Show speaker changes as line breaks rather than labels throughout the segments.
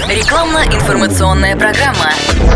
Рекламно-информационная программа.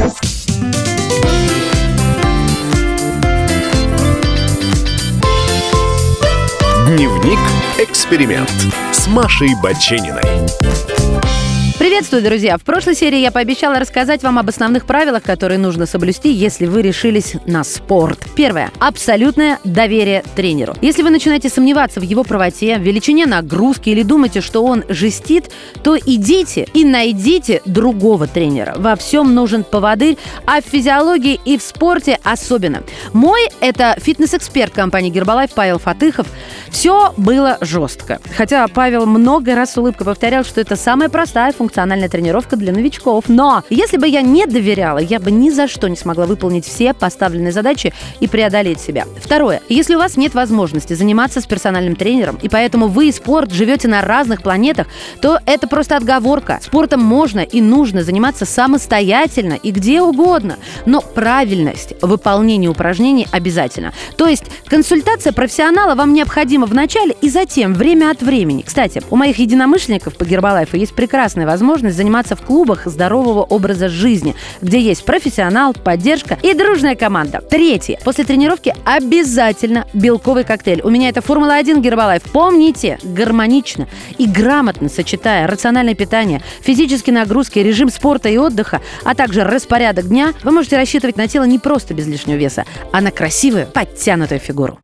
Дневник «Эксперимент» с Машей Бачениной.
Приветствую, друзья! В прошлой серии я пообещала рассказать вам об основных правилах, которые нужно соблюсти, если вы решились на спорт. Первое. Абсолютное доверие тренеру. Если вы начинаете сомневаться в его правоте, в величине нагрузки или думаете, что он жестит, то идите и найдите другого тренера. Во всем нужен поводырь, а в физиологии и в спорте особенно. Мой – это фитнес-эксперт компании Herbalife Павел Фатыхов. Все было жестко. Хотя Павел много раз с улыбкой повторял, что это самая простая функциональная тренировка для новичков. Но если бы я не доверяла, я бы ни за что не смогла выполнить все поставленные задачи и преодолеть себя. Второе. Если у вас нет возможности заниматься с персональным тренером, и поэтому вы и спорт живете на разных планетах, то это просто отговорка. Спортом можно и нужно заниматься самостоятельно и где угодно. Но правильность выполнения упражнений обязательно. То есть консультация профессионала вам необходима в начале и затем, время от времени. Кстати, у моих единомышленников по Herbalife есть прекрасная возможность заниматься в клубах здорового образа жизни, где есть профессионал, поддержка и дружная команда. Третье. После тренировки обязательно белковый коктейль. У меня это Формула-1 Herbalife. Помните, гармонично и грамотно сочетая рациональное питание, физические нагрузки, режим спорта и отдыха, а также распорядок дня, вы можете рассчитывать на тело не просто без лишнего веса, а на красивую, подтянутую фигуру.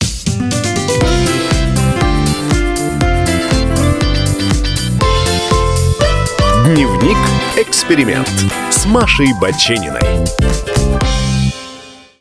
Дневник «Эксперимент» с Машей Бачениной.